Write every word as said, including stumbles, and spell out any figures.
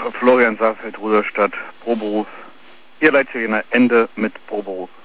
Florian Saalfeld, Rudolstadt, Proberuf. Ihr Leitzigener Ende mit Proberuf.